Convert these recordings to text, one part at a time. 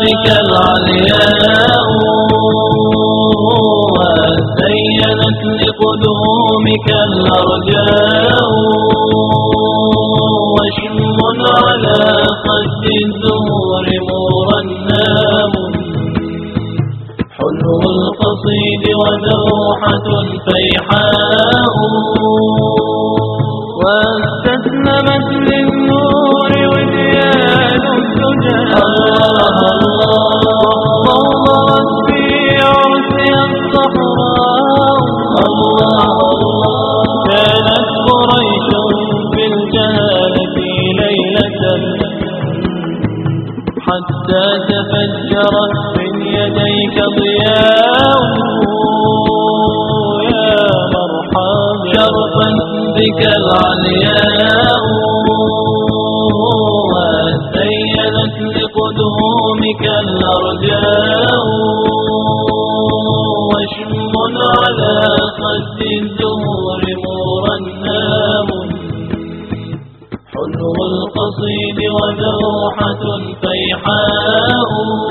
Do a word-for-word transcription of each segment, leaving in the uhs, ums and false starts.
بك العلياء وزينت لقدومك الأرجاء وشم على خد الزهور مرنام حلو القصيد ودوحة فيحاء واستسلمت للنور وديان الدجى وضوضرت في عرسها الصحراء كانت قريش في الجهالة ليلة حتى تفجرت من يديك ضياء يا مرحبا شرفت بك العلياء وزينت لقدومك الأرجاء وشم على خد الزهور مرنام حلو القصيد ودوحة فيحاء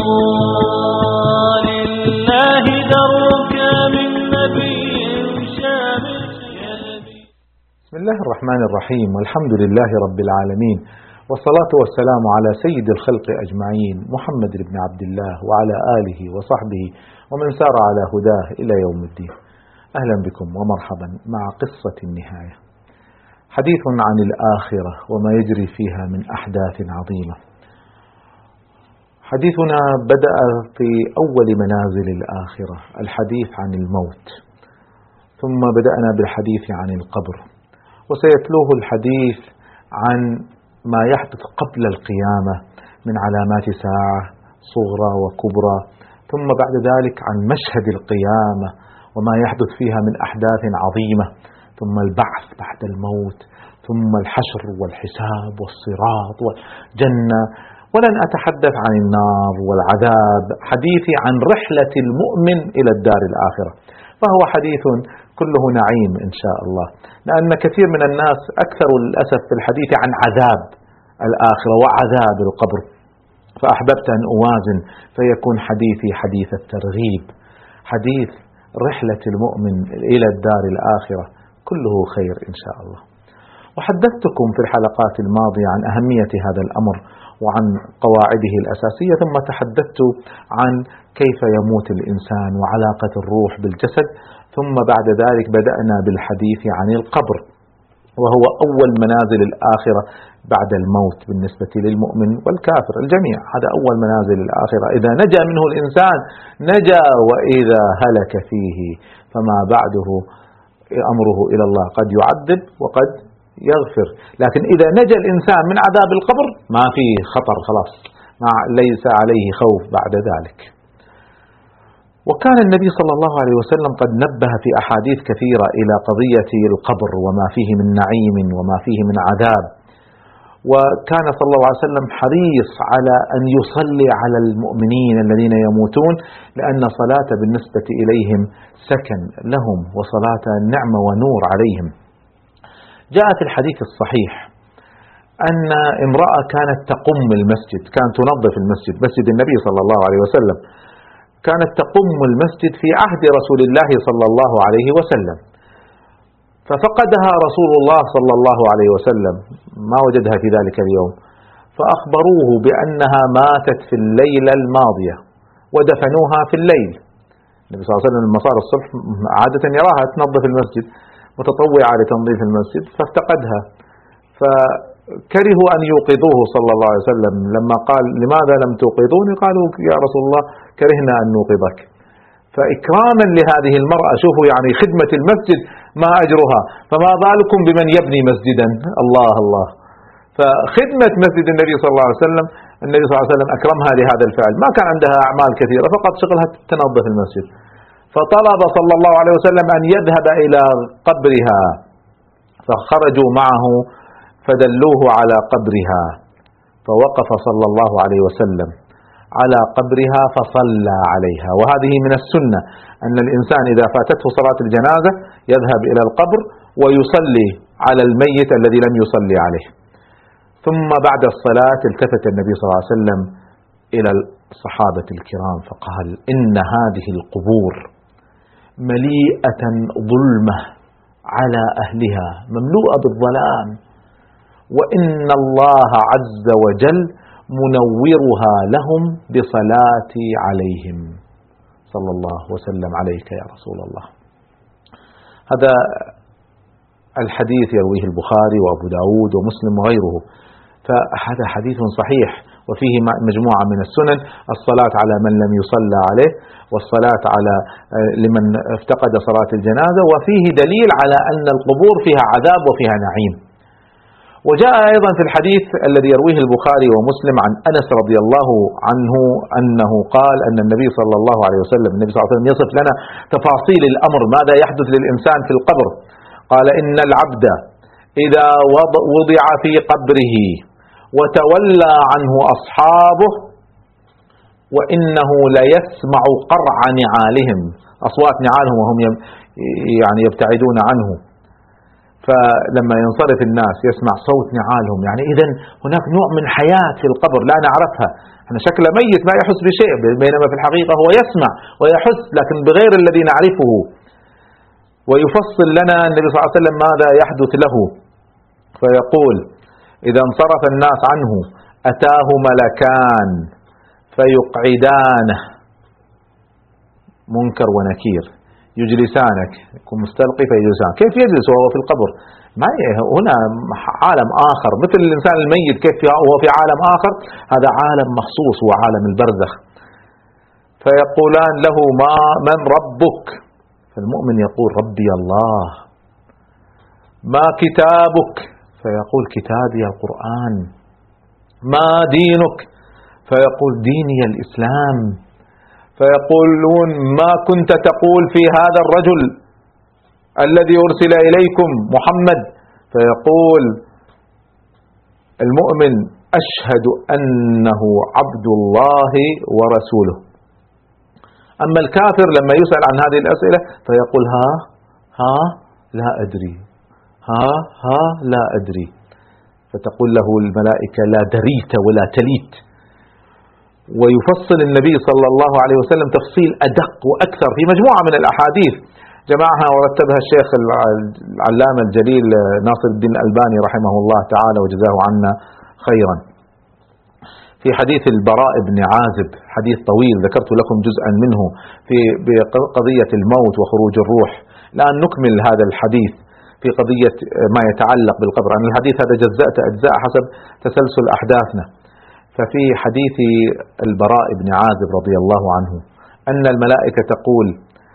لله درك من نبي شامل. بسم الله الرحمن الرحيم والحمد لله رب العالمين والصلاة والسلام على سيد الخلق أجمعين محمد بن عبد الله وعلى آله وصحبه ومن سار على هداه إلى يوم الدين. أهلا بكم ومرحبا مع قصة النهاية، حديث عن الآخرة وما يجري فيها من أحداث عظيمة. حديثنا بدأ في أول منازل الآخرة، الحديث عن الموت، ثم بدأنا بالحديث عن القبر، وسيتلوه الحديث عن ما يحدث قبل القيامة من علامات ساعة صغرى وكبرى، ثم بعد ذلك عن مشهد القيامة وما يحدث فيها من أحداث عظيمة، ثم البعث بعد الموت، ثم الحشر والحساب والصراط والجنة. ولن أتحدث عن النار والعذاب، حديثي عن رحلة المؤمن إلى الدار الآخرة، فهو حديث كله نعيم إن شاء الله، لأن كثير من الناس أكثر للأسف في الحديث عن عذاب الآخرة وعذاب القبر، فأحببت أن أوازن فيكون حديثي حديث الترغيب، حديث رحلة المؤمن إلى الدار الآخرة كله خير إن شاء الله. وحدثتكم في الحلقات الماضية عن أهمية هذا الأمر وعن قواعده الأساسية، ثم تحدثت عن كيف يموت الإنسان وعلاقة الروح بالجسد، ثم بعد ذلك بدأنا بالحديث عن القبر، وهو أول منازل الآخرة بعد الموت بالنسبة للمؤمن والكافر الجميع. هذا أول منازل الآخرة، إذا نجا منه الإنسان نجا، وإذا هلك فيه فما بعده أمره إلى الله، قد يعذب وقد يغفر. لكن إذا نجا الإنسان من عذاب القبر ما فيه خطر، خلاص ما ليس عليه خوف بعد ذلك. وكان النبي صلى الله عليه وسلم قد نبه في أحاديث كثيرة إلى قضية القبر وما فيه من نعيم وما فيه من عذاب، وكان صلى الله عليه وسلم حريص على أن يصلي على المؤمنين الذين يموتون، لأن صلاة بالنسبة إليهم سكن لهم وصلاة نعمة ونور عليهم. جاء في الحديث الصحيح أن امرأة كانت تقم المسجد، كانت تنظف المسجد، مسجد النبي صلى الله عليه وسلم، كانت تقم المسجد في عهد رسول الله صلى الله عليه وسلم، ففقدها رسول الله صلى الله عليه وسلم، ما وجدها في ذلك اليوم، فأخبروه بأنها ماتت في الليلة الماضية ودفنوها في الليل. النبي صلى الله عليه وسلم لما صار الصبح عادة يراها تنظف المسجد متطوعة لتنظيف المسجد، فافتقدها، فكرهوا أن يوقظوه صلى الله عليه وسلم. لما قال لماذا لم توقظوني؟ قالوا يا رسول الله كرهنا أن نوقظك. فإكراما لهذه المرأة، شوفوا يعني خدمة المسجد ما أجرها، فما بالكم بمن يبني مسجدا. الله الله، فخدمة مسجد النبي صلى الله عليه وسلم، النبي صلى الله عليه وسلم أكرمها لهذا الفعل، ما كان عندها أعمال كثيرة، فقط شغلها تنظف المسجد. فطلب صلى الله عليه وسلم أن يذهب إلى قبرها، فخرجوا معه فدلوه على قبرها، فوقف صلى الله عليه وسلم على قبرها فصلى عليها. وهذه من السنة أن الإنسان إذا فاتته صلاة الجنازة يذهب إلى القبر ويصلي على الميت الذي لم يصلي عليه. ثم بعد الصلاة التفت النبي صلى الله عليه وسلم إلى الصحابة الكرام فقال: إن هذه القبور مليئة ظلمة على أهلها، مملوءة بالظلام، وإن الله عز وجل منورها لهم بصلاتي عليهم. صلى الله وسلم عليك يا رسول الله. هذا الحديث يرويه البخاري وأبو داود ومسلم وغيره، فهذا حديث صحيح وفيه مجموعة من السنن: الصلاة على من لم يصلى عليه، والصلاة على لمن افتقد صلاة الجنازة، وفيه دليل على أن القبور فيها عذاب وفيها نعيم. وجاء أيضا في الحديث الذي يرويه البخاري ومسلم عن أنس رضي الله عنه أنه قال أن النبي صلى الله عليه وسلم النبي صلى الله عليه وسلم يصف لنا تفاصيل الأمر، ماذا يحدث للإنسان في القبر. قال: إن العبد إذا وضع في قبره وتولى عنه أصحابه وإنه ليسمع قرع نعالهم، أصوات نعالهم وهم يعني يبتعدون عنه، فلما ينصرف الناس يسمع صوت نعالهم، يعني إذن هناك نوع من حياة في القبر لا نعرفها، احنا شكله ميت ما يحس بشيء، بينما في الحقيقة هو يسمع ويحس لكن بغير الذي نعرفه. ويفصل لنا النبي صلى الله عليه وسلم ماذا يحدث له، فيقول: إذا انصرف الناس عنه أتاه ملكان فيقعدانه، منكر ونكير، يجلسانك، يكون مستلقي فيجلسانك. كيف يجلس وهو في القبر؟ ما هنا عالم آخر مثل الإنسان الميت، كيف هو في عالم آخر؟ هذا عالم مخصوص، هو عالم البرزخ. فيقولان له: ما من ربك؟ فالمؤمن يقول: ربي الله. ما كتابك؟ فيقول: كتابي القرآن. ما دينك؟ فيقول: ديني الإسلام. فيقولون: ما كنت تقول في هذا الرجل الذي أرسل إليكم محمد؟ فيقول المؤمن: أشهد أنه عبد الله ورسوله. أما الكافر لما يسأل عن هذه الأسئلة فيقول: ها ها لا أدري، ها ها لا أدري. فتقول له الملائكة: لا دريت ولا تليت. ويفصل النبي صلى الله عليه وسلم تفصيل أدق وأكثر في مجموعة من الأحاديث جمعها ورتبها الشيخ العلامة الجليل ناصر الدين الألباني رحمه الله تعالى وجزاه عنا خيرا. في حديث البراء بن عازب، حديث طويل ذكرت لكم جزءا منه في بقضية الموت وخروج الروح. الآن نكمل هذا الحديث في قضية ما يتعلق بالقبر. عن الحديث هذا جزأت أجزاء حسب تسلسل أحداثنا. ففي حديث البراء بن عازب رضي الله عنه أن الملائكة تقول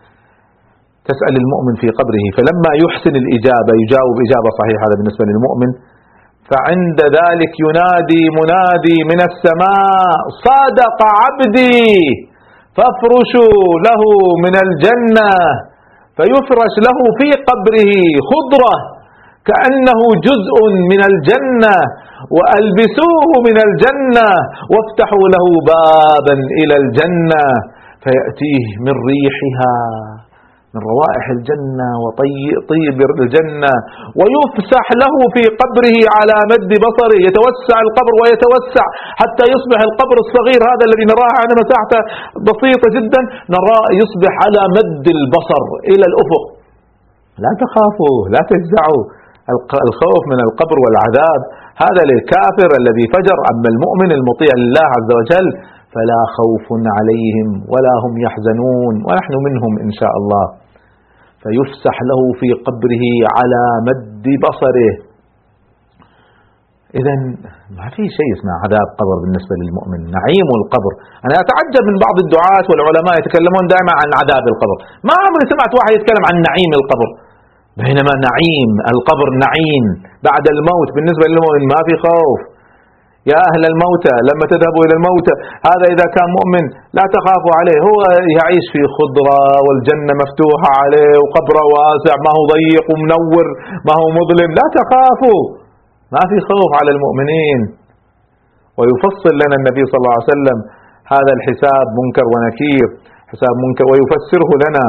تسأل المؤمن في قبره، فلما يحسن الإجابة يجاوب إجابة صحيحة، هذا بالنسبة للمؤمن، فعند ذلك ينادي منادي من السماء: صدق عبدي فافرشوا له من الجنة. فيفرش له في قبره خضرة كأنه جزء من الجنة، وألبسوه من الجنة، وافتحوا له بابا إلى الجنة، فيأتيه من ريحها، من روائح الجنة وطيب الجنة، ويفسح له في قبره على مد بصره، يتوسع القبر ويتوسع حتى يصبح القبر الصغير هذا الذي نراه على مساحته بسيطة جدا، نراه يصبح على مد البصر إلى الأفق. لا تخافوا، لا تجزعوا، الخوف من القبر والعذاب هذا للكافر الذي فجر. أما المؤمن المطيع لله عز وجل فلا خوف عليهم ولا هم يحزنون، ونحن منهم إن شاء الله. فيفسح له في قبره على مد بصره. إذن ما في شيء اسمه عذاب قبر بالنسبة للمؤمن، نعيم القبر. أنا أتعجب من بعض الدعاة والعلماء يتكلمون دائما عن عذاب القبر، ما عمري سمعت واحد يتكلم عن نعيم القبر، بينما نعيم القبر نعيم بعد الموت. بالنسبة للمؤمن ما في خوف. يا أهل الموتى لما تذهبوا إلى الموتى، هذا إذا كان مؤمن لا تخافوا عليه، هو يعيش في خضرة والجنة مفتوحة عليه وقبره واسع، ما هو ضيق ومنور، ما هو مظلم، لا تخافوا، ما في خوف على المؤمنين. ويفصل لنا النبي صلى الله عليه وسلم هذا الحساب منكر ونكير، حساب منكر، ويفسره لنا.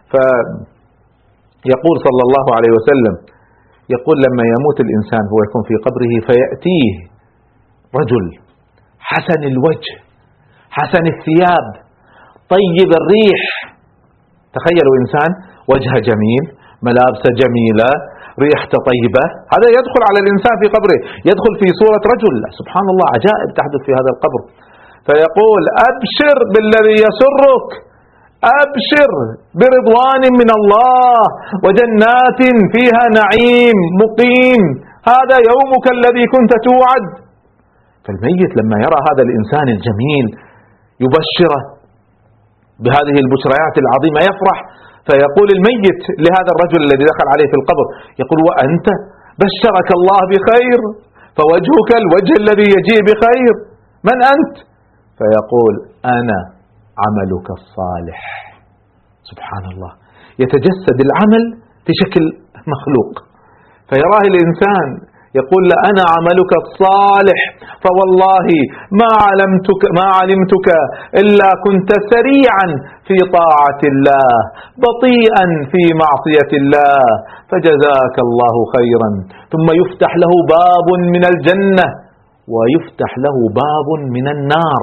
فيقول صلى الله عليه وسلم، يقول لما يموت الإنسان هو يكون في قبره، فيأتيه رجل حسن الوجه حسن الثياب، طيب الريح. تخيلوا إنسان وجهه جميل، ملابسه جميلة، ريحته طيبة، هذا يدخل على الإنسان في قبره، يدخل في صورة رجل. سبحان الله، عجائب تحدث في هذا القبر. فيقول أبشر بالذي يسرك، أبشر برضوان من الله وجنات فيها نعيم مقيم، هذا يومك الذي كنت توعد. فالميت لما يرى هذا الإنسان الجميل يبشره بهذه البشريات العظيمة يفرح. فيقول الميت لهذا الرجل الذي دخل عليه في القبر، يقول وأنت بشرك الله بخير، فوجهك الوجه الذي يجيء بخير، من أنت؟ فيقول أنا عملك الصالح. سبحان الله، يتجسد العمل في شكل مخلوق، فيراه الإنسان يقول له أنا عملك الصالح، فوالله ما علمتك ما علمتك إلا كنت سريعا في طاعة الله بطيئا في معصية الله، فجزاك الله خيرا. ثم يفتح له باب من الجنة ويفتح له باب من النار،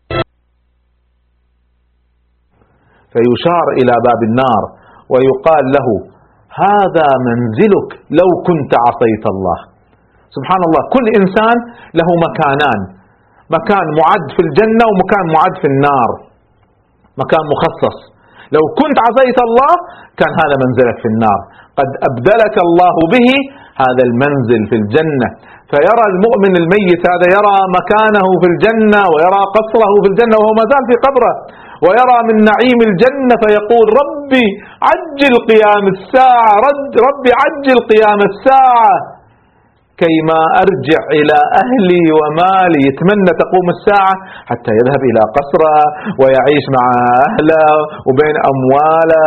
فيشار إلى باب النار ويقال له هذا منزلك لو كنت عصيت الله. سبحان الله، كل إنسان له مكانان، مكان معد في الجنة ومكان معد في النار، مكان مخصص. لو كنت عصيت الله كان هذا منزلك في النار، قد أبدلك الله به هذا المنزل في الجنة. فيرى المؤمن الميت هذا يرى مكانه في الجنة ويرى قصره في الجنة وهو ما زال في قبره، ويرى من نعيم الجنة فيقول ربي عجل قيام الساعة، رد ربي عجل قيام الساعة كيما أرجع إلى أهلي ومالي. يتمنى تقوم الساعة حتى يذهب إلى قصره ويعيش مع أهله وبين أمواله.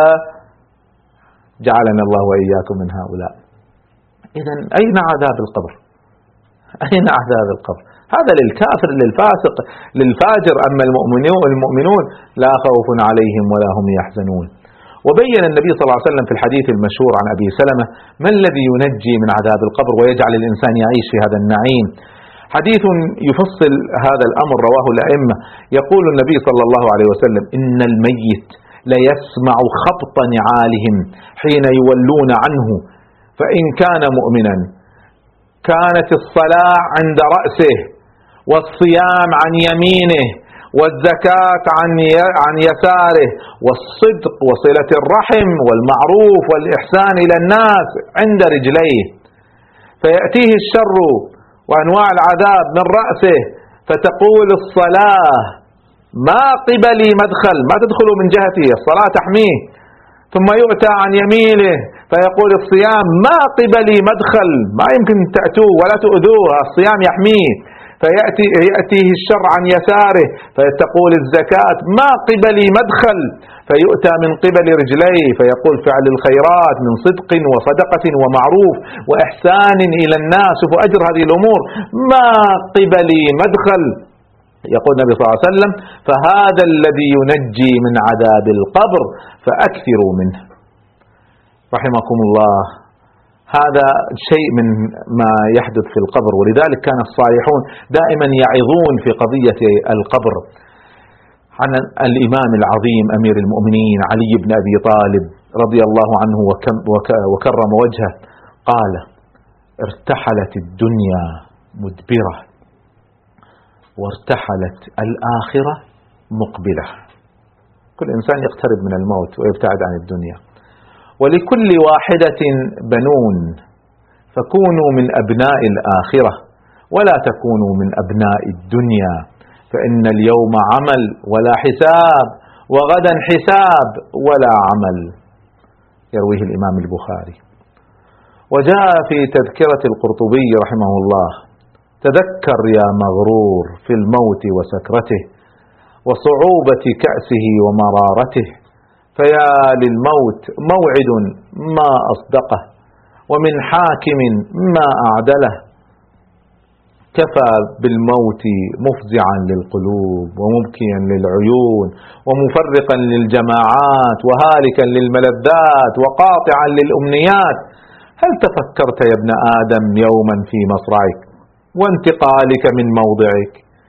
جعلنا الله وإياكم من هؤلاء. إذن أين عذاب القبر؟ أين عذاب القبر؟ هذا للكافر للفاسق للفاجر، أما المؤمنون المؤمنون لا خوف عليهم ولا هم يحزنون. وبين النبي صلى الله عليه وسلم في الحديث المشهور عن أبي سلمة ما الذي ينجي من عذاب القبر ويجعل الإنسان يعيش في هذا النعيم. حديث يفصل هذا الأمر رواه الأئمة. يقول النبي صلى الله عليه وسلم إن الميت ليسمع خبط نعالهم حين يولون عنه، فإن كان مؤمنا كانت الصلاة عند رأسه والصيام عن يمينه والزكاة عن يساره والصدق وصلة الرحم والمعروف والإحسان إلى الناس عند رجليه. فيأتيه الشر وأنواع العذاب من رأسه، فتقول الصلاة ما قبلي مدخل، ما تدخلوا من جهتي، الصلاة تحميه. ثم يؤتى عن يمينه فيقول الصيام ما قبلي مدخل، ما يمكن تأتوه ولا تؤذوه، الصيام يحميه. فيأتي يأتيه الشر عن يساره فتقول الزكاة ما قبلي مدخل، فيؤتى من قبل رجليه فيقول فعل الخيرات من صدق وصدقة ومعروف وإحسان إلى الناس وأجر هذه الأمور ما قبلي مدخل. يقول النبي صلى الله عليه وسلم فهذا الذي ينجي من عذاب القبر فأكثروا منه. رحمكم الله، هذا شيء من ما يحدث في القبر، ولذلك كان الصالحون دائما يعظون في قضية القبر. عن الإمام العظيم أمير المؤمنين علي بن أبي طالب رضي الله عنه وكرم وجهه قال ارتحلت الدنيا مدبرة وارتحلت الآخرة مقبلة. كل إنسان يقترب من الموت ويبتعد عن الدنيا، ولكل واحدة بنون، فكونوا من أبناء الآخرة ولا تكونوا من أبناء الدنيا، فإن اليوم عمل ولا حساب وغدا حساب ولا عمل. يرويه الإمام البخاري. وجاء في تذكرة القرطبي رحمه الله تذكر يا مغرور في الموت وسكرته وصعوبة كأسه ومرارته، فيا للموت موعد ما أصدقه ومن حاكم ما أعدله، كفى بالموت مفزعا للقلوب ومبكيا للعيون ومفرقا للجماعات وهالكا للملذات وقاطعا للأمنيات. هل تفكرت يا ابن آدم يوما في مصرعك وانتقالك من موضعك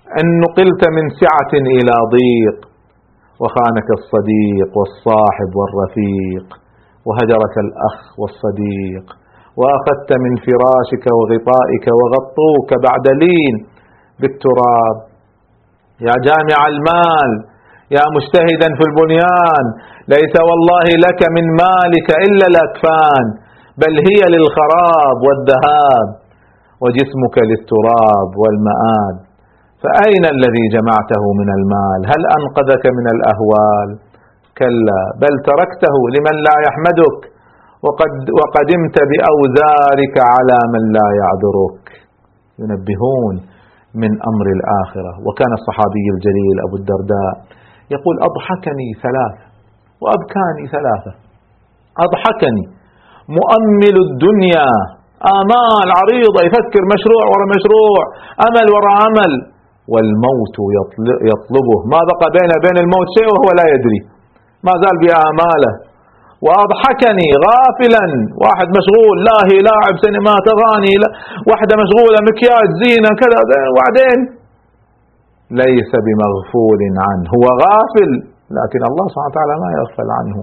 أن نقلت من سعة إلى ضيق، وخانك الصديق والصاحب والرفيق، وهجرك الأخ والصديق، وأخذت من فراشك وغطائك وغطوك بعد لين بالتراب. يا جامع المال، يا مجتهدا في البنيان، ليس والله لك من مالك إلا الأكفان، بل هي للخراب والذهاب، وجسمك للتراب والمآد. فأين الذي جمعته من المال؟ هل أنقذك من الأهوال؟ كلا، بل تركته لمن لا يحمدك، وقد وقدمت بأوزارك على من لا يعذرك. ينبهون من أمر الآخرة. وكان الصحابي الجليل أبو الدرداء يقول: أضحكني ثلاثة وأبكاني ثلاثة. أضحكني مؤمل الدنيا، آمال عريضة، يفكر مشروع وراء مشروع، أمل وراء أمل، والموت يطلبه، ما بقى بين بين الموت شيء وهو لا يدري، ما زال بآماله. وأضحكني غافلا، واحد مشغول لاهي لاعب سينمات أغاني، واحدة مشغولة مكياج زينة كذا، وبعدين ليس بمغفول عنه، هو غافل، لكن الله سبحانه وتعالى ما يغفل عنه.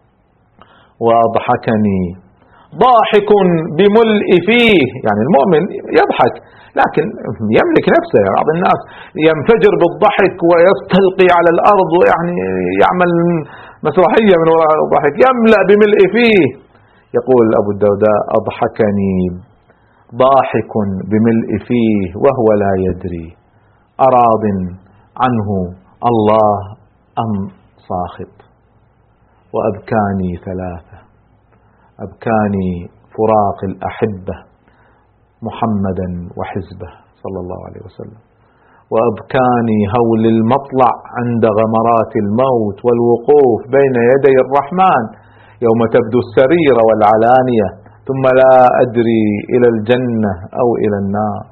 وأضحكني ضاحك بملء فيه، يعني المؤمن يضحك لكن يملك نفسه. يعني بعض الناس ينفجر بالضحك ويستلقي على الأرض، ويعني يعمل مسرحية من وراء الضحك، يملأ بملء فيه. يقول أبو الدرداء: أضحكني ضاحك بملء فيه وهو لا يدري، أراض عنه الله أم ساخط. وأبكاني ثلاثة: أبكاني فراق الأحبة محمدا وحزبه صلى الله عليه وسلم، وأبكاني هول المطلع عند غمرات الموت والوقوف بين يدي الرحمن يوم تبدو السرير والعلانية، ثم لا أدري إلى الجنة أو إلى النار.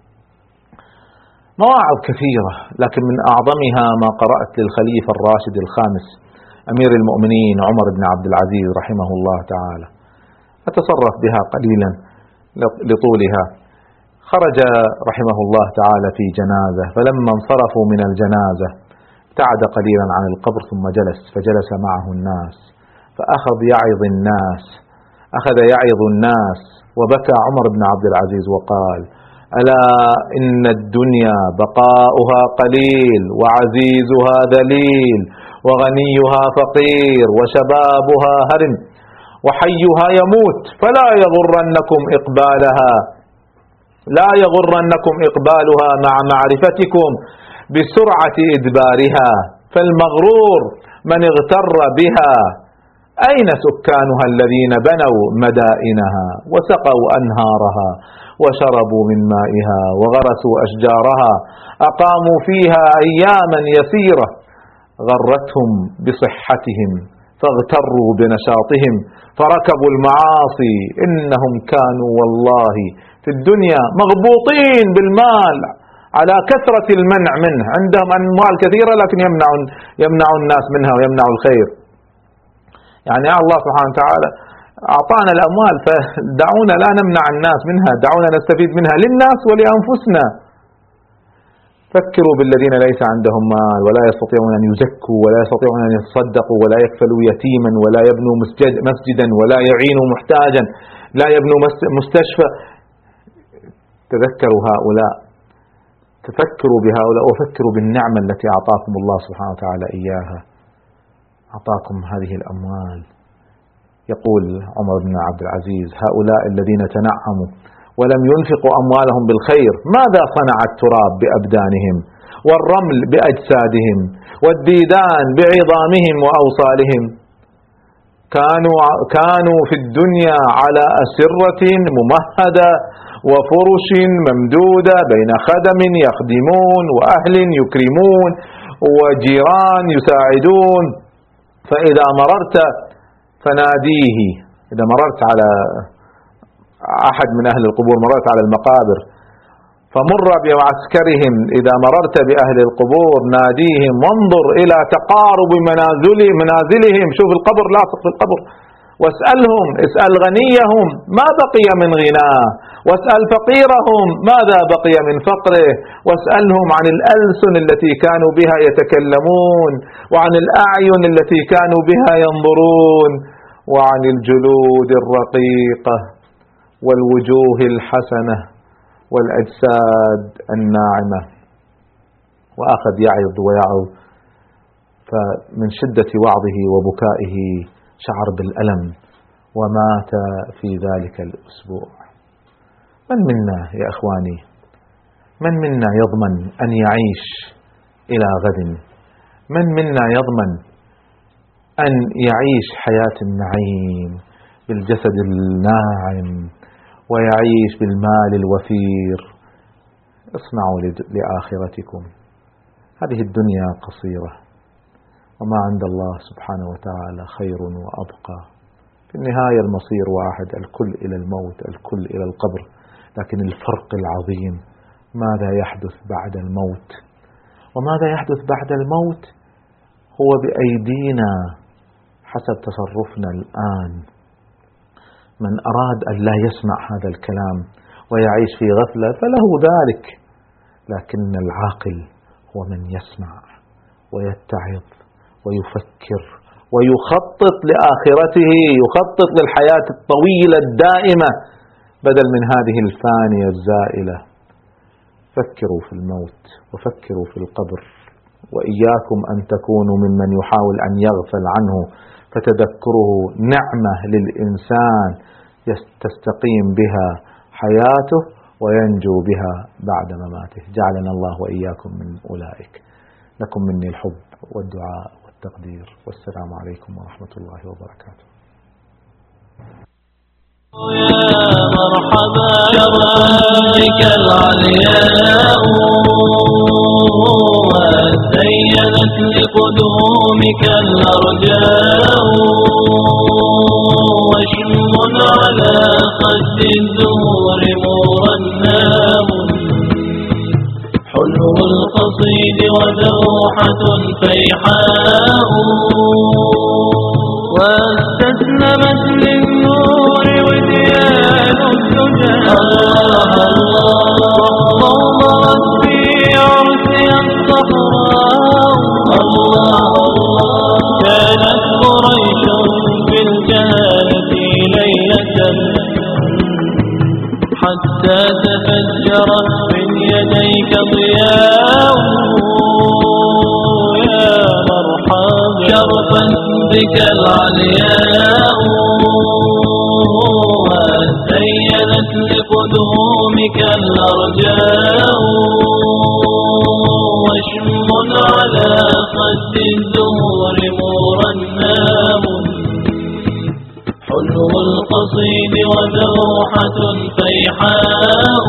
مواعظ كثيرة، لكن من أعظمها ما قرأت للخليفة الراشد الخامس أمير المؤمنين عمر بن عبد العزيز رحمه الله تعالى، أتصرف بها قليلا لطولها. خرج رحمه الله تعالى في جنازة، فلما انصرفوا من الجنازة ابتعد قليلا عن القبر ثم جلس، فجلس معه الناس فأخذ يعظ الناس أخذ يعظ الناس وبكى عمر بن عبد العزيز وقال: ألا إن الدنيا بقاؤها قليل، وعزيزها ذليل، وغنيها فقير، وشبابها هرم، وحيها يموت، فلا يغرنكم إقبالها لا يغرنكم إقبالها مع معرفتكم بسرعة إدبارها، فالمغرور من اغتر بها. أين سكانها الذين بنوا مدائنها وسقوا أنهارها وشربوا من مائها وغرسوا أشجارها، أقاموا فيها أياما يسيرة، غرتهم بصحتهم فاغتروا بنشاطهم فركبوا المعاصي. إنهم كانوا والله في الدنيا مغبوطين بالمال على كثرة المنع منه، عندهم أموال كثيرة لكن يمنع يمنع الناس منها ويمنع الخير. يعني الله سبحانه وتعالى أعطانا الأموال، فدعونا لا نمنع الناس منها، دعونا نستفيد منها للناس ولأنفسنا. فكروا بالذين ليس عندهم مال ولا يستطيعون أن يزكوا ولا يستطيعون أن يتصدقوا ولا يكفلوا يتيما ولا يبنوا مسجد مسجدا ولا يعينوا محتاجا، لا يبنوا مستشفى. تذكروا هؤلاء، تفكروا بهؤلاء، وفكروا بالنعمة التي أعطاكم الله سبحانه وتعالى إياها، أعطاكم هذه الأموال. يقول عمر بن عبد العزيز: هؤلاء الذين تنعموا ولم ينفقوا أموالهم بالخير، ماذا صنع التراب بأبدانهم، والرمل بأجسادهم، والديدان بعظامهم وأوصالهم؟ كانوا كانوا في الدنيا على أسرة ممهدة وفرش ممدودة بين خدم يخدمون وأهل يكرمون وجيران يساعدون. فإذا مررت فناديه، إذا مررت على أحد من أهل القبور، مررت على المقابر، فمر بعسكرهم، إذا مررت بأهل القبور ناديهم، وانظر إلى تقارب منازل منازلهم، شوف القبر لاصق في القبر، واسألهم، اسأل غنيهم ما بقي من غناه، واسأل فقيرهم ماذا بقي من فقره، واسألهم عن الألسن التي كانوا بها يتكلمون، وعن الأعين التي كانوا بها ينظرون، وعن الجلود الرقيقة والوجوه الحسنة والأجساد الناعمة. وأخذ يعظ ويعظ، فمن شدة وعظه وبكائه شعر بالألم ومات في ذلك الأسبوع. من منا يا أخواني، من منا يضمن أن يعيش إلى غد؟ من منا يضمن أن يعيش حياة النعيم بالجسد الناعم ويعيش بالمال الوفير؟ اصنعوا لآخرتكم، هذه الدنيا قصيرة، وما عند الله سبحانه وتعالى خير وأبقى. في النهاية المصير واحد، الكل إلى الموت، الكل إلى القبر. لكن الفرق العظيم ماذا يحدث بعد الموت؟ وماذا يحدث بعد الموت هو بأيدينا حسب تصرفنا الآن. من أراد أن لا يسمع هذا الكلام ويعيش في غفلة فله ذلك، لكن العاقل هو من يسمع ويتعظ ويفكر ويخطط لآخرته، يخطط للحياة الطويلة الدائمة بدل من هذه الفانية الزائلة. فكروا في الموت وفكروا في القبر، وإياكم أن تكونوا ممن يحاول أن يغفل عنه، فتذكره نعمة للإنسان تستقيم بها حياته وينجو بها بعد مماته. جعلنا الله وإياكم من أولئك. لكم مني الحب والدعاء والتقدير، والسلام عليكم ورحمة الله وبركاته. يا مرحبا بك العلياء، وزينت لقدومك الأرجاء، وشم على خد الزهور مرناه، حلو القصيد ودوحة فيحاء، واستسلمت للنور وديان الدجى، وضمرت في عرسها الصحراء. كانت قريش في الجهالة ليلة، حتى تفجرت من يديك ضياء. يا مرحبا شرفت بك العلياء، وزينت لقدومك الأرجاء، وشم على خد الزهور مرناه، حلو القصيد ودوحة فيحاء.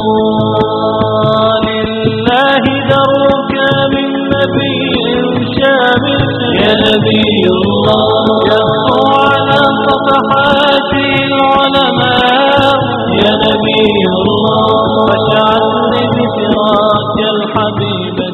لله درك من نبي شامل، يا نبي الله يخطو على صفحات العلماء. يا نبي الله وشعت لذكراك الحبيب